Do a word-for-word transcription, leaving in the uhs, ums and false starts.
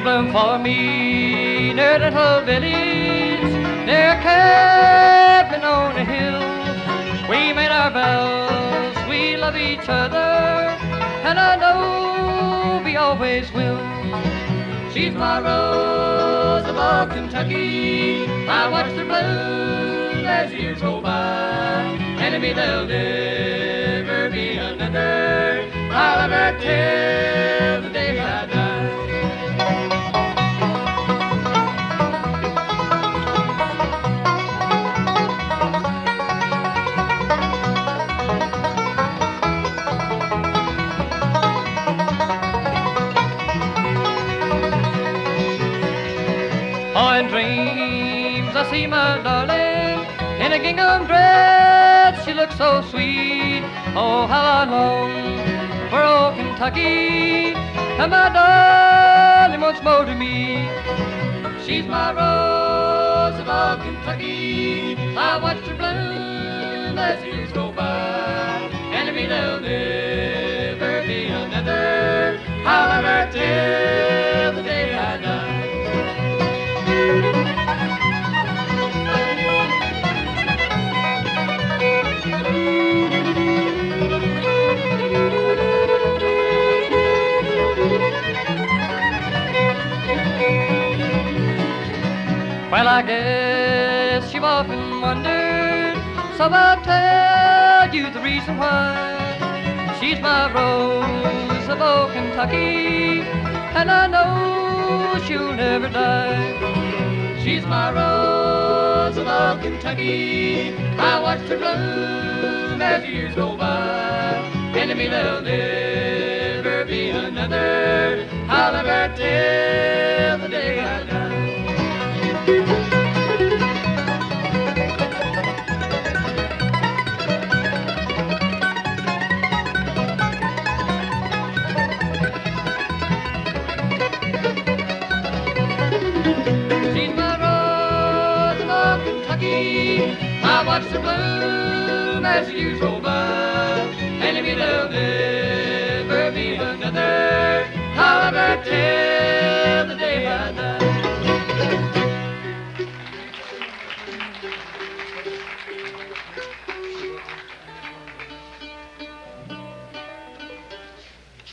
bloom for me near that little village, near a cabin on a hill. We made our vows, we love each other, and I know we always will. She's my rose of all Kentucky. I watch her bloom as years go by, and maybe there'll never be another. I'll love her till the day I die. Oh, in dreams I see my darling in a gingham dress. She looks so sweet. Oh, how I long for old Kentucky, and my darling once more to me. She's my rose of all Kentucky. I watched her bloom as years go by, and to me there'll never be another. I'll love her till the day I die. Well, I guess you've often wondered, so I'll tell you the reason why. She's my rose of old Kentucky, and I know she'll never die. She's my rose of old Kentucky. I watched her bloom as years go by, and to me there'll never be another. I'll love her till the day I die. She's my rose of old Kentucky. I watched her bloom as the years go by, and maybe there'll never be another. I'll love her till